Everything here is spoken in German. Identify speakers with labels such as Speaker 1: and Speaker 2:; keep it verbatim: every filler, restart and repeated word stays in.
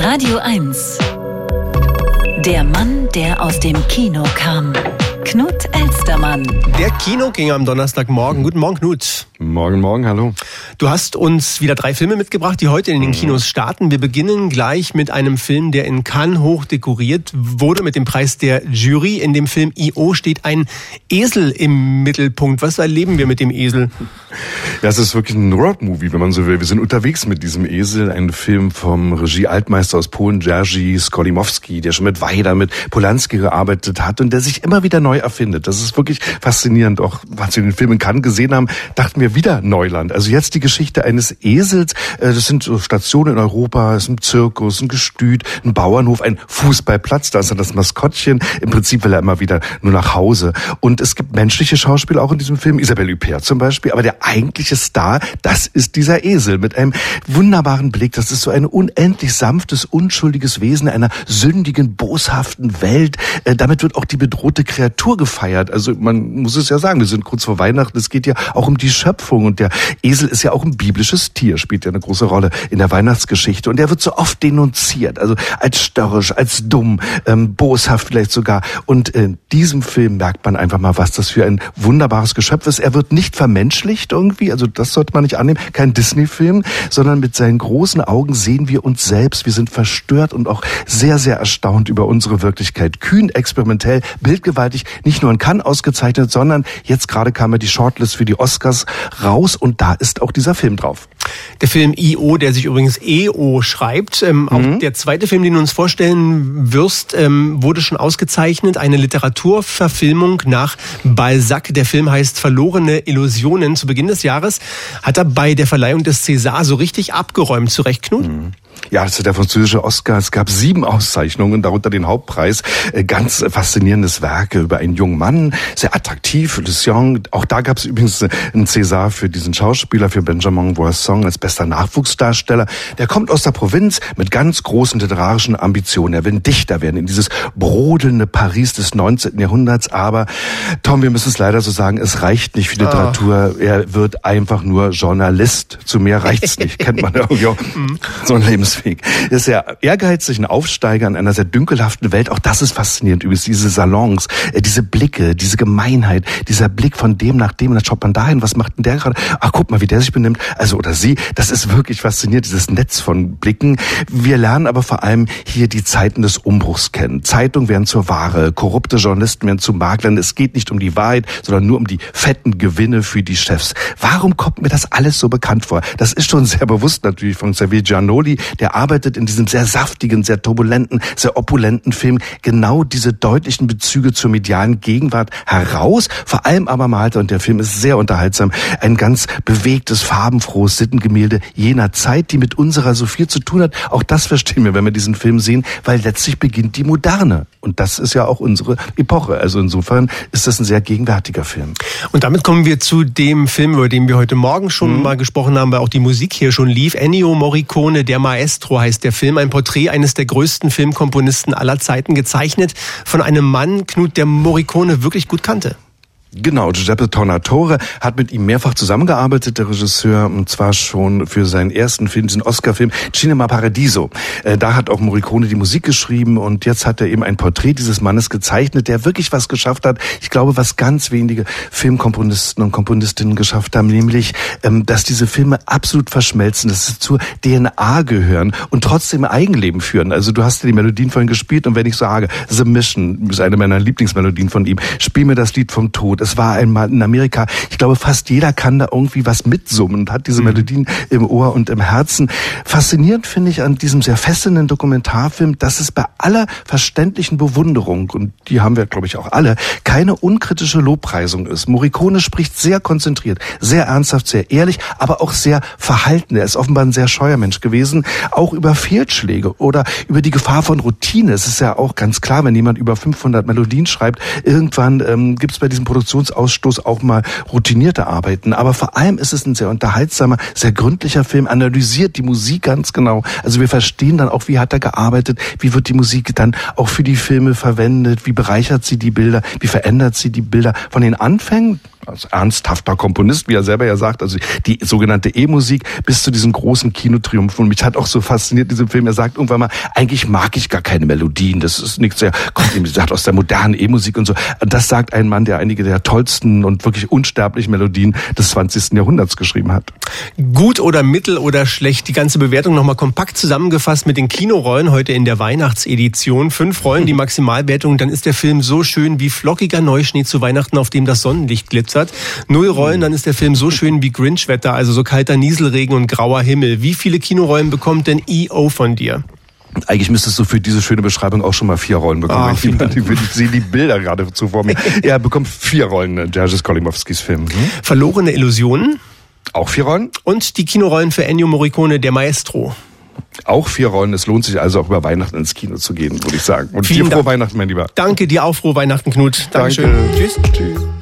Speaker 1: Radio eins. Der Mann, der aus dem Kino kam. Knut Elstermann.
Speaker 2: Der Kinogänger am Donnerstagmorgen. Guten Morgen, Knut.
Speaker 3: Morgen, morgen, hallo.
Speaker 2: Du hast uns wieder drei Filme mitgebracht, die heute in den Kinos starten. Wir beginnen gleich mit einem Film, der in Cannes hoch dekoriert wurde mit dem Preis der Jury. In dem Film I O steht ein Esel im Mittelpunkt. Was erleben wir mit dem Esel?
Speaker 3: Ja, es ist wirklich ein Roadmovie, wenn man so will. Wir sind unterwegs mit diesem Esel. Ein Film vom Regie-Altmeister aus Polen, Jerzy Skolimowski, der schon mit Weider, mit Polanski gearbeitet hat und der sich immer wieder neu erfindet. Das ist wirklich faszinierend. Auch als wir den Film in Cannes gesehen haben, dachten wir wieder Neuland. Also jetzt die Geschichte eines Esels. Das sind so Stationen in Europa, es ist ein Zirkus, ein Gestüt, ein Bauernhof, ein Fußballplatz. Da ist dann das Maskottchen. Im Prinzip will er immer wieder nur nach Hause. Und es gibt menschliche Schauspieler auch in diesem Film. Isabelle Huppert zum Beispiel. Aber der eigentliche Star, das ist dieser Esel mit einem wunderbaren Blick. Das ist so ein unendlich sanftes, unschuldiges Wesen einer sündigen, boshaften Welt. Äh, damit wird auch die bedrohte Kreatur gefeiert. Also man muss es ja sagen, wir sind kurz vor Weihnachten. Es geht ja auch um die Schöpfung. Und der Esel ist ja auch ein biblisches Tier, spielt ja eine große Rolle in der Weihnachtsgeschichte. Und er wird so oft denunziert. Also als störrisch, als dumm, ähm, boshaft vielleicht sogar. Und in diesem Film merkt man einfach mal, was das für ein wunderbares Geschöpf ist. Er wird nicht vermenschlicht irgendwie. Also das sollte man nicht annehmen. Kein Disney-Film, sondern mit seinen großen Augen sehen wir uns selbst. Wir sind verstört und auch sehr, sehr erstaunt über unsere Wirklichkeit. Kühn, experimentell, bildgewaltig, nicht nur in Cannes ausgezeichnet, sondern jetzt gerade kam ja die Shortlist für die Oscars raus und da ist auch dieser Film drauf.
Speaker 2: Der Film I O, der sich übrigens E O schreibt. Ähm, mhm. Auch der zweite Film, den du uns vorstellen wirst, ähm, wurde schon ausgezeichnet. Eine Literaturverfilmung nach Balzac. Der Film heißt Verlorene Illusionen. Zu Beginn des Jahres hat er bei der Verleihung des César so richtig abgeräumt. Zu Recht, Knut?
Speaker 3: Mhm. Ja, das ist der französische Oscar. Es gab sieben Auszeichnungen, darunter den Hauptpreis. Ganz faszinierendes Werk über einen jungen Mann, sehr attraktiv, Lucien. Auch da gab es übrigens einen César für diesen Schauspieler, für Benjamin Boisson als bester Nachwuchsdarsteller. Der kommt aus der Provinz mit ganz großen literarischen Ambitionen. Er will ein Dichter werden in dieses brodelnde Paris des neunzehnten Jahrhunderts. Aber Tom, wir müssen es leider so sagen, es reicht nicht für Literatur. Er wird einfach nur Journalist. Zu mehr reicht's nicht. Kennt man irgendwie auch so ein Lebensweg. Er ist sehr ehrgeizig, ein Aufsteiger in einer sehr dünkelhaften Welt. Auch das ist faszinierend. Übrigens diese Salons, diese Blicke, diese Gemeinheit, dieser Blick von dem nach dem. Und dann schaut man dahin, was macht denn der gerade? Ach, guck mal, wie der sich benimmt. Also, oder sie. Das ist wirklich faszinierend, dieses Netz von Blicken. Wir lernen aber vor allem hier die Zeiten des Umbruchs kennen. Zeitungen werden zur Ware, korrupte Journalisten werden zu Maklern. Es geht nicht um die Wahrheit, sondern nur um die fetten Gewinne für die Chefs. Warum kommt mir das alles so bekannt vor? Das ist schon sehr bewusst natürlich von Xavier Giannoli. Der arbeitet in diesem sehr saftigen, sehr turbulenten, sehr opulenten Film genau diese deutlichen Bezüge zur medialen Gegenwart heraus. Vor allem aber malt er, und der Film ist sehr unterhaltsam, ein ganz bewegtes, farbenfrohes Sittengemälde jener Zeit, die mit unserer so viel zu tun hat. Auch das verstehen wir, wenn wir diesen Film sehen, weil letztlich beginnt die Moderne. Und das ist ja auch unsere Epoche. Also insofern ist das ein sehr gegenwärtiger Film.
Speaker 2: Und damit kommen wir zu dem Film, über den wir heute Morgen schon mhm. mal gesprochen haben, weil auch die Musik hier schon lief. Ennio Morricone, der Maestro heißt der Film. Ein Porträt eines der größten Filmkomponisten aller Zeiten, gezeichnet von einem Mann, Knut, der Morricone wirklich gut kannte.
Speaker 3: Genau, Giuseppe Tornatore hat mit ihm mehrfach zusammengearbeitet, der Regisseur, und zwar schon für seinen ersten Film, diesen Oscar-Film Cinema Paradiso. Äh, da hat auch Morricone die Musik geschrieben und jetzt hat er eben ein Porträt dieses Mannes gezeichnet, der wirklich was geschafft hat. Ich glaube, was ganz wenige Filmkomponisten und Komponistinnen geschafft haben, nämlich, ähm, dass diese Filme absolut verschmelzen, dass sie zur D N A gehören und trotzdem ein Eigenleben führen. Also du hast ja die Melodien vorhin gespielt und wenn ich sage, The Mission ist eine meiner Lieblingsmelodien von ihm, spiel mir das Lied vom Tod. Es war einmal in Amerika, ich glaube, fast jeder kann da irgendwie was mitsummen und hat diese Melodien im Ohr und im Herzen. Faszinierend finde ich an diesem sehr fesselnden Dokumentarfilm, dass es bei aller verständlichen Bewunderung, und die haben wir, glaube ich, auch alle, keine unkritische Lobpreisung ist. Morricone spricht sehr konzentriert, sehr ernsthaft, sehr ehrlich, aber auch sehr verhalten. Er ist offenbar ein sehr scheuer Mensch gewesen, auch über Fehlschläge oder über die Gefahr von Routine. Es ist ja auch ganz klar, wenn jemand über fünfhundert Melodien schreibt, irgendwann ähm, gibt es bei diesem Produktions Ausstoß auch mal routinierte Arbeiten. Aber vor allem ist es ein sehr unterhaltsamer, sehr gründlicher Film, analysiert die Musik ganz genau. Also wir verstehen dann auch, wie hat er gearbeitet, wie wird die Musik dann auch für die Filme verwendet, wie bereichert sie die Bilder, wie verändert sie die Bilder von den Anfängen, als ernsthafter Komponist, wie er selber ja sagt, also die sogenannte E-Musik bis zu diesen großen Kinotriumphen. Und mich hat auch so fasziniert diesem Film. Er sagt irgendwann mal, eigentlich mag ich gar keine Melodien. Das ist nichts sehr, kommt ihm sagt aus der modernen E-Musik und so. Und das sagt ein Mann, der einige der tollsten und wirklich unsterblichen Melodien des zwanzigsten Jahrhunderts geschrieben hat.
Speaker 2: Gut oder mittel oder schlecht? Die ganze Bewertung nochmal kompakt zusammengefasst mit den Kinorollen heute in der Weihnachtsedition. Fünf Rollen, die Maximalwertung. Dann ist der Film so schön wie flockiger Neuschnee zu Weihnachten, auf dem das Sonnenlicht glitzert. Null Rollen, dann ist der Film so schön wie Grinch-Wetter, also so kalter Nieselregen und grauer Himmel. Wie viele Kinorollen bekommt denn E O von dir?
Speaker 3: Eigentlich müsstest du für diese schöne Beschreibung auch schon mal vier Rollen bekommen. Ah, ich, ich, ich sehe die Bilder geradezu vor mir. Er bekommt vier Rollen, Jerzy Skolimowskis Film. Hm?
Speaker 2: Verlorene Illusionen.
Speaker 3: Auch vier Rollen.
Speaker 2: Und die Kinorollen für Ennio Morricone, der Maestro.
Speaker 3: Auch vier Rollen. Es lohnt sich also auch über Weihnachten ins Kino zu gehen, würde ich sagen. Und
Speaker 2: Vielen
Speaker 3: dir frohe
Speaker 2: Dank.
Speaker 3: Weihnachten, mein Lieber.
Speaker 2: Danke dir auch, frohe Weihnachten, Knut. Dankeschön.
Speaker 3: Danke.
Speaker 2: Tschüss.
Speaker 3: Tschüss.